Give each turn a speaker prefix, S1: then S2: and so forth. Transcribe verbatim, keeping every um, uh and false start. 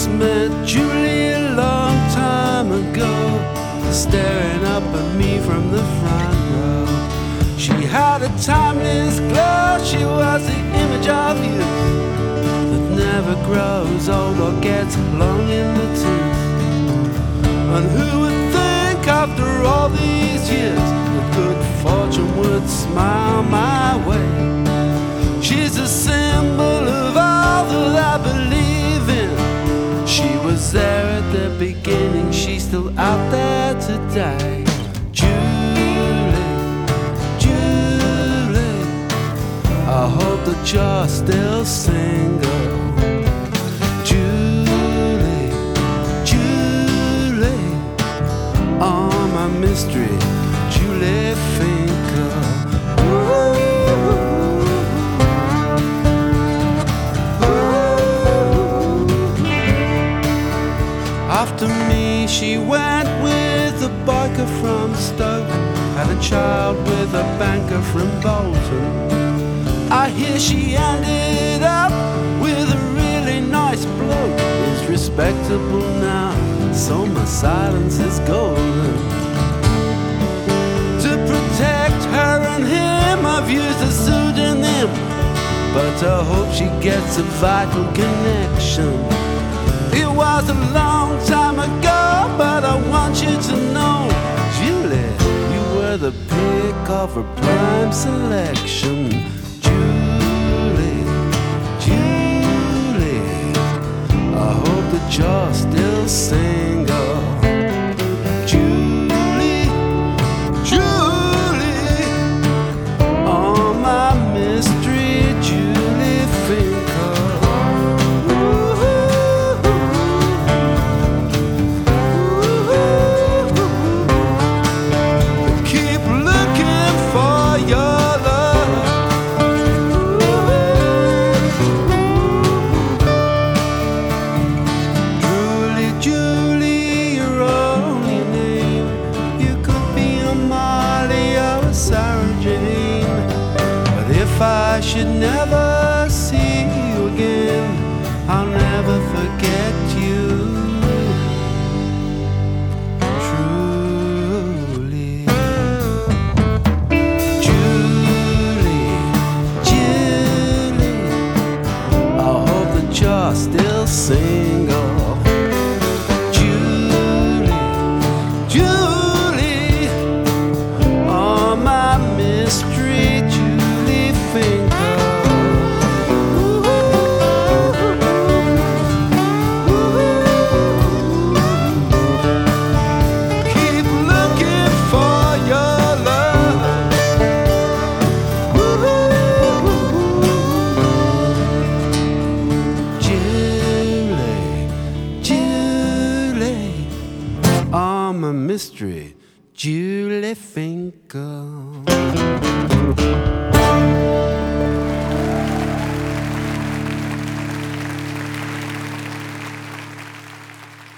S1: met Julie a long time ago, staring up at me from the front row. She had a timeless glow, she was the image of youth that never grows old or gets long in the tooth. And who would think after all these years that good fortune would smile my way? She's a symbol of all that I believe in. She was there at the beginning, she's still out there today. Julie, Julie, I hope that you're still single. Julie, Julie, oh my mystery, Julie Finkel. After me, she went with a biker from Stoke, had a child with a banker from Bolton. I hear she ended up with a really nice bloke. He's respectable now, so my silence is golden. To protect her and him, I've used a pseudonym, but I hope she gets a vital connection. It was a long time ago, but I want you to know, Julie, you were the pick of a prime selection. Julie, Julie, I hope that you're still single. Julie, Julie, oh my mystery, Julie Finkel. If I should never see you again, I'll never forget you. Truly, Julie, Julie, I hope that you're still single. Julie, Julie, oh my mystery, Julie Finkel. Keep looking for your love. Julie, Julie, oh my mystery, Julie Finkel.